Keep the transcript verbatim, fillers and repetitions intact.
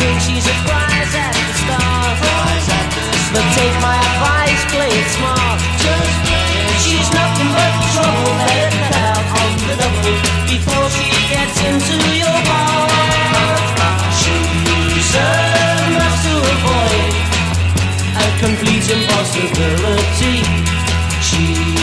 think she's a prize at the start. But take my advice, play it smart. Just play it. She's nothing but trouble. Better cut out on the double before she gets into your heart. She's a must to avoid, a complete impossibility. She